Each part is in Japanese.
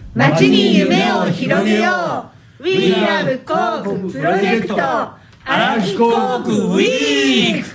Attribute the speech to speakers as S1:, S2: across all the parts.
S1: 街に夢を広げよう We Love 航空プロジェクト荒木航空ウィーク。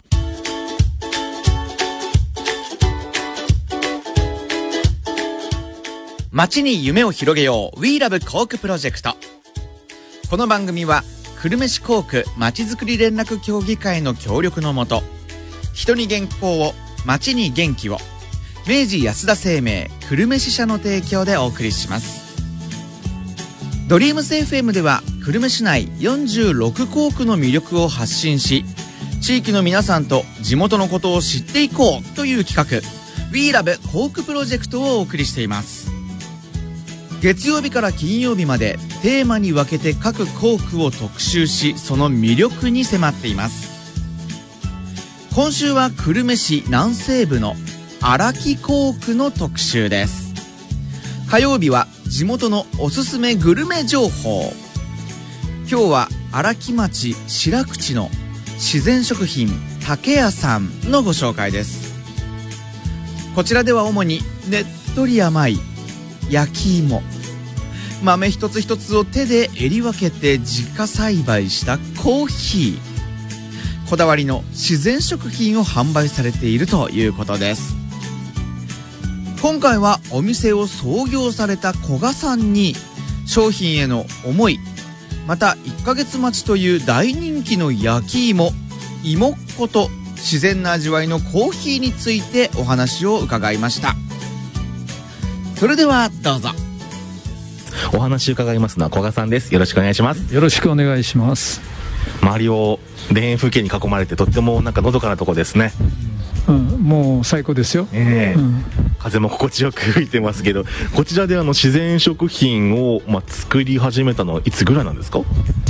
S2: 街に夢を広げよう We Love 航空プロジェクト。この番組は久留米市航空まちづくり連絡協議会の協力のもと、人に元気を街に元気を、明治安田生命久留米支社の提供でお送りします。ドリームス FM では久留米市内46航空の魅力を発信し、地域の皆さんと地元のことを知っていこうという企画 We Love 航空プロジェクトをお送りしています。月曜日から金曜日までテーマに分けて各航空を特集し、その魅力に迫っています。今週は久留米市南西部の荒木航空の特集です。火曜日は地元のおすすめグルメ情報。今日は荒木町白口の自然食品竹屋さんのご紹介です。こちらでは主にねっとり甘い焼き芋、豆一つ一つを手で襟分けて自家栽培したコーヒー、こだわりの自然食品を販売されているということです。今回はお店を創業された古賀さんに商品への思い、また1ヶ月待ちという大人気の焼き芋、芋っこと自然な味わいのコーヒーについてお話を伺いました。それではどうぞ。
S3: お話伺いますのは古賀さんです。よろしくお願いします。
S4: よろしくお願いします。
S3: 周りを田園風景に囲まれてとってもなんかのどかなとこですね。
S4: もう最高ですよ。
S3: 風も心地よく吹いてますけど、こちらで自然食品を、作り始めたのはいつぐらいなんですか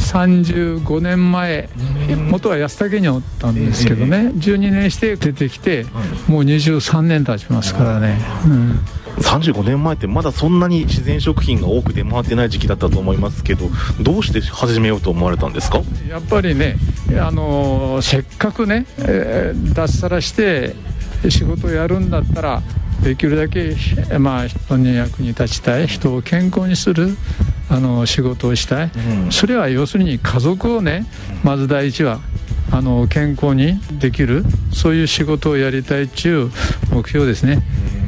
S4: ？35年前、元は安武におったんですけどね、12年して出てきて、もう23年経ちますからね。
S3: 35年前ってまだそんなに自然食品が多く出回ってない時期だったと思いますけど、どうして始めようと思われたんですか？
S4: やっぱりね、せっかくね、脱サラして仕事をやるんだったらできるだけ、人に役に立ちたい、人を健康にする仕事をしたい、それは要するに家族をね、まず第一は健康にできる、そういう仕事をやりたいという目標ですね。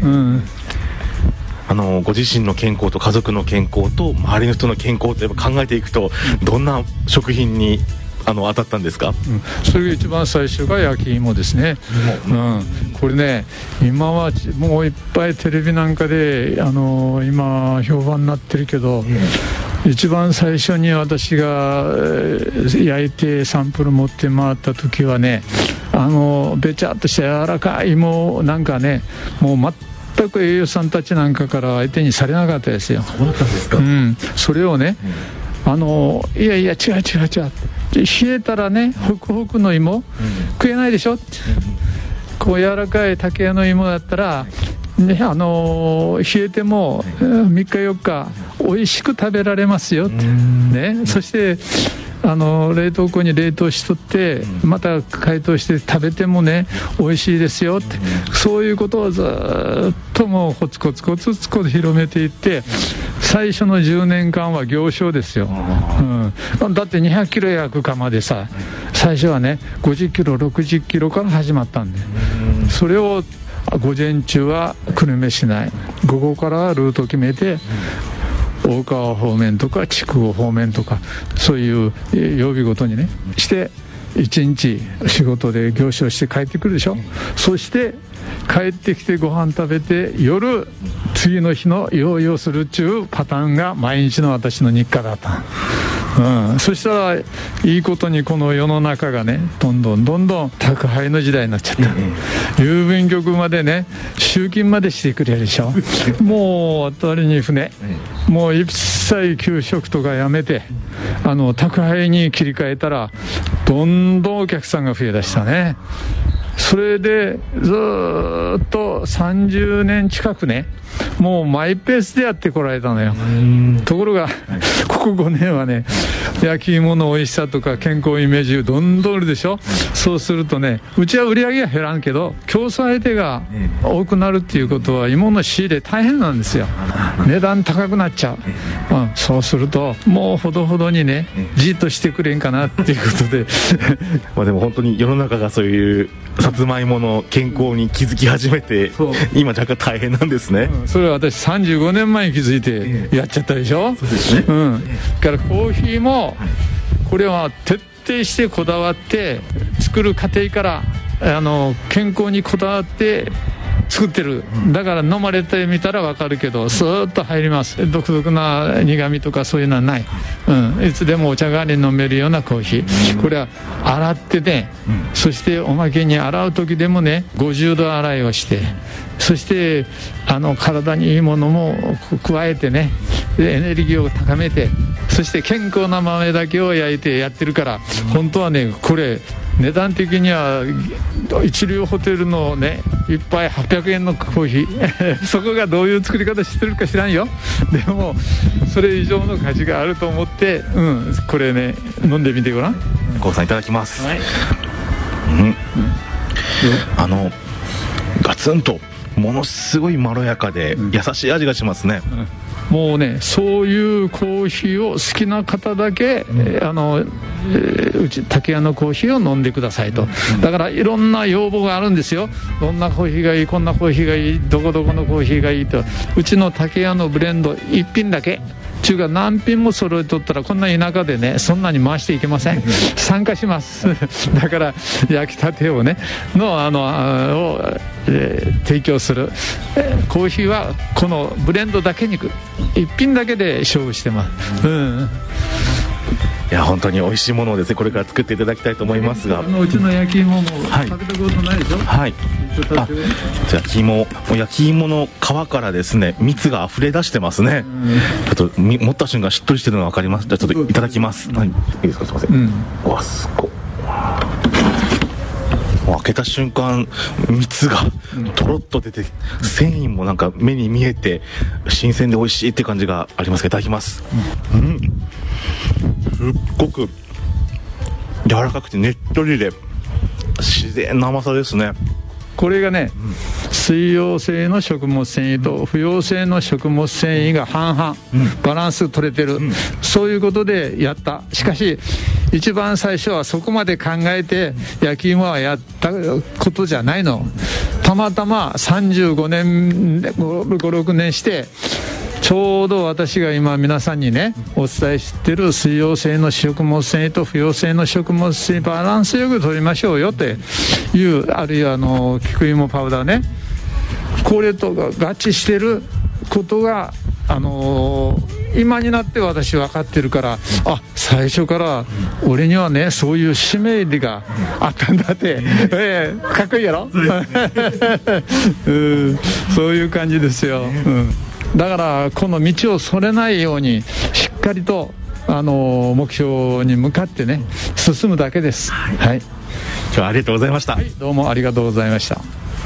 S3: ご自身の健康と家族の健康と周りの人の健康って考えていくと、どんな食品に当たったんですか？
S4: それが一番最初が焼き芋ですね。これね、今はもういっぱいテレビなんかで今評判になってるけど、一番最初に私が焼いてサンプル持って回った時はね、べちゃっとした柔らかい芋なんかね、もう全く栄養士さんたちなんかから相手にされなかったですよ。
S3: そうだったんですか？
S4: それをね、いやいや違う、冷えたらね、ホクホクの芋、食えないでしょって、こう柔らかい竹屋の芋だったら、ね、冷えても3日4日美味しく食べられますよって、ね、そして冷凍庫に冷凍しとってまた解凍して食べてもね美味しいですよって、そういうことをずっともうコツコツ広めていって、最初の10年間は行商ですよ。だって200キロ焼く釜でさ、最初はね50キロ60キロから始まったんで、それを午前中は久留米市内、午後からルート決めて大川方面とか筑後方面とか、そういう曜日ごとにねして1日仕事で行商して帰ってくるでしょ。そして帰ってきてご飯食べて夜次の日の用意をするっちゅうパターンが毎日の私の日課だった。そしたらいいことにこの世の中がねどんどん宅配の時代になっちゃった。郵便局までね集金までしてくれるでしょ。もう当たりに船、もう一切給食とかやめて宅配に切り替えたらどんどんお客さんが増えだしたね。 それでずっと30年近くね、もうマイペースでやってこられたのよ。ところがここ5年はね、焼き芋の美味しさとか健康イメージどんどんあるでしょ。そうするとね、うちは売り上げが減らんけど競争相手が多くなるっていうことは芋の仕入れ大変なんですよ。値段高くなっちゃう、そうするともうほどほどにね、じっとしてくれんかなっていうことで
S3: まあでも本当に世の中がそういうさつまいもの健康に気づき始めて、今若干大変なんですね。
S4: それは私35年前に気づいてやっちゃったでしょ。そうですね。だからコーヒーもこれは徹底してこだわって作る過程から健康にこだわって作ってる。だから飲まれてみたら分かるけど、スーッと入ります。独特な苦みとかそういうのはない、いつでもお茶代わりに飲めるようなコーヒー。これは洗ってね、そしておまけに洗う時でもね50度洗いをして、そして体にいいものも加えてね、エネルギーを高めて、そして健康な豆だけを焼いてやってるから、本当はねこれ値段的には一流ホテルのね一杯800円のコーヒーそこがどういう作り方してるか知らんよ。でもそれ以上の価値があると思って、これね飲んでみてごらん。
S3: 郷さんいただきます、はい。ガツンとものすごいまろやかで優しい味がしますね。
S4: もうね、そういうコーヒーを好きな方だけ、うち竹屋のコーヒーを飲んでくださいと。だからいろんな要望があるんですよ。どんなコーヒーがいい、こんなコーヒーがいい、どこどこのコーヒーがいいと。うちの竹屋のブレンド1品だけ中が何品も揃えとったら、こんな田舎でねそんなに回していけません。参加しますだから焼きたてをね提供する、コーヒーはこのブレンドだけに一品だけで勝負してます。
S3: いや本当に美味しいものをですね、これから作っていただきたいと思いますが、
S4: うちの焼き芋も食べたことないでしょ。
S3: はい、焼き芋の皮からですね蜜が溢れ出してますね。ちょっと持った瞬間しっとりしてるのが分かります。じゃあちょっといただきます。いいですか、すいません。うわすごい。開けた瞬間蜜がとろっと出て、繊維もなんか目に見えて新鮮で美味しいって感じがありますが、いただきます。すっごく柔らかくてねっとりで自然な甘さですね。
S4: これがね、水溶性の食物繊維と不溶性の食物繊維が半々、バランス取れてる、そういうことでやった。しかし一番最初はそこまで考えて焼き芋はやったことじゃないの。たまたま35年56年してちょうど私が今皆さんにねお伝えしている水溶性の食物繊維と不溶性の食物繊維バランスよく取りましょうよっていう、あるいは菊芋パウダーね、これと合致していることが今になって私分かってるから、最初から俺にはねそういう使命があったんだって、かっこいいやろそういう感じですよ。だからこの道をそれないようにしっかりと目標に向かってね進むだけです。はい、
S3: 今日はありがとうございました。
S4: どうもありがとうございました。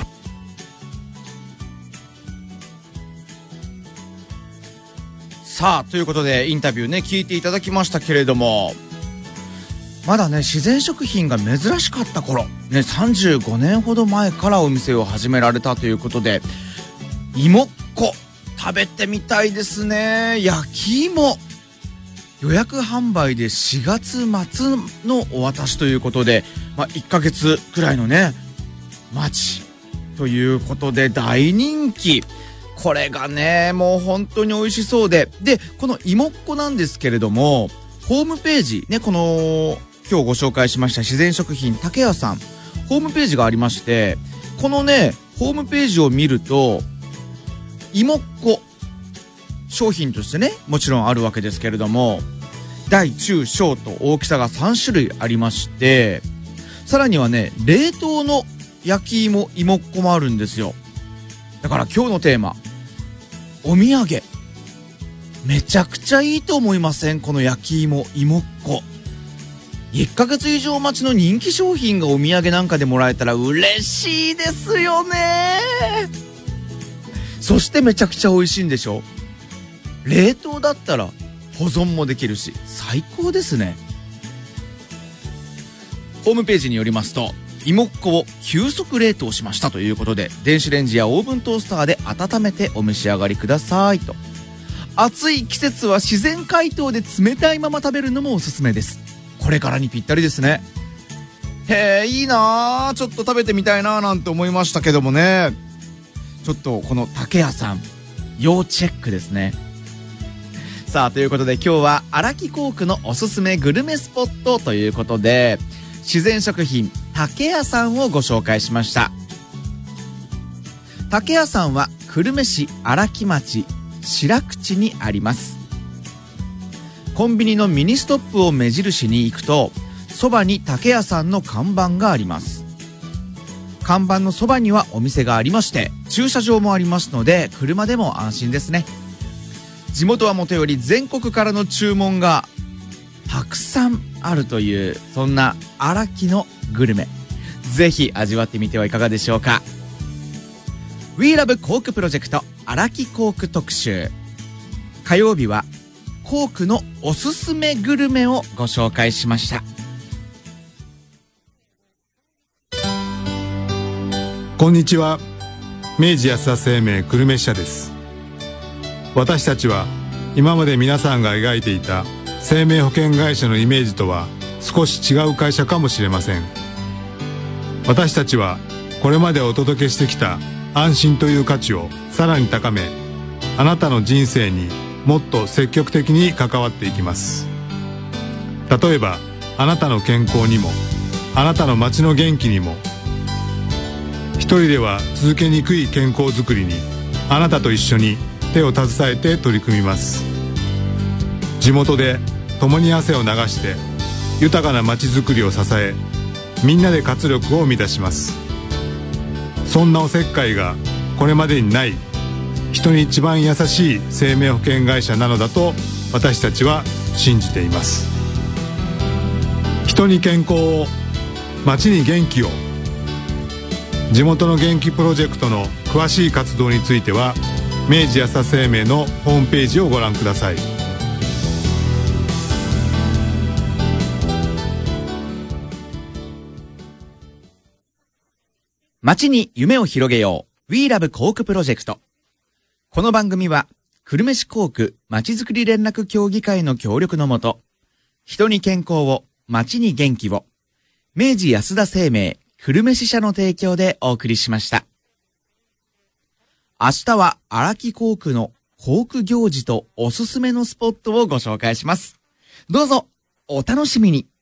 S2: さあということでインタビューね聞いていただきましたけれども、まだね自然食品が珍しかった頃、ね、35年ほど前からお店を始められたということで、芋っこ食べてみたいですね。焼き芋予約販売で4月末のお渡しということで、1ヶ月くらいのね待ちということで大人気。これがねもう本当に美味しそうで、この芋っこなんですけれども、ホームページね、この今日ご紹介しました自然食品竹屋さんホームページがありまして、このねホームページを見ると芋っこ商品としてねもちろんあるわけですけれども、大中小と大きさが3種類ありまして、さらにはね冷凍の焼き芋芋っこもあるんですよ。だから今日のテーマお土産めちゃくちゃいいと思いません？この焼き芋芋っこ 1ヶ月以上待ちの人気商品がお土産なんかでもらえたら嬉しいですよね。そしてめちゃくちゃ美味しいんでしょ。冷凍だったら保存もできるし最高ですね。ホームページによりますと、芋っこを急速冷凍しましたということで、電子レンジやオーブントースターで温めてお召し上がりくださいと。暑い季節は自然解凍で冷たいまま食べるのもおすすめです。これからにぴったりですね。へえ、いいなー、ちょっと食べてみたいなーなんて思いましたけどもね。ちょっとこの竹屋さん要チェックですね。さあ、ということで今日は荒木工区のおすすめグルメスポットということで、自然食品竹屋さんをご紹介しました。竹屋さんは久留米市荒木町白口にあります。コンビニのミニストップを目印に行くと、そばに竹屋さんの看板があります。看板のそばにはお店がありまして、駐車場もありますので車でも安心ですね。地元はもとより全国からの注文がたくさんあるという、そんな荒木のグルメ、ぜひ味わってみてはいかがでしょうか。 We Love コークプロジェクト荒木コーク特集、火曜日はコークのおすすめグルメをご紹介しました。
S5: こんにちは。明治安田生命久留米支社です。私たちは今まで皆さんが描いていた生命保険会社のイメージとは少し違う会社かもしれません。私たちはこれまでお届けしてきた安心という価値をさらに高め、あなたの人生にもっと積極的に関わっていきます。例えばあなたの健康にも、あなたの街の元気にも。一人では続けにくい健康づくりに、あなたと一緒に手を携えて取り組みます。地元で共に汗を流して豊かな街づくりを支え、みんなで活力を生み出します。そんなおせっかいがこれまでにない、人に一番優しい生命保険会社なのだと私たちは信じています。人に健康を、街に元気を。地元の元気プロジェクトの詳しい活動については、明治安田生命のホームページをご覧ください。
S2: 街に夢を広げよう We Love コークプロジェクト。この番組は久留米市工区まちづくり連絡協議会の協力のもと、人に健康を、街に元気を、明治安田生命久留米支社の提供でお送りしました。明日は荒木工区の工区行事とおすすめのスポットをご紹介します。どうぞお楽しみに。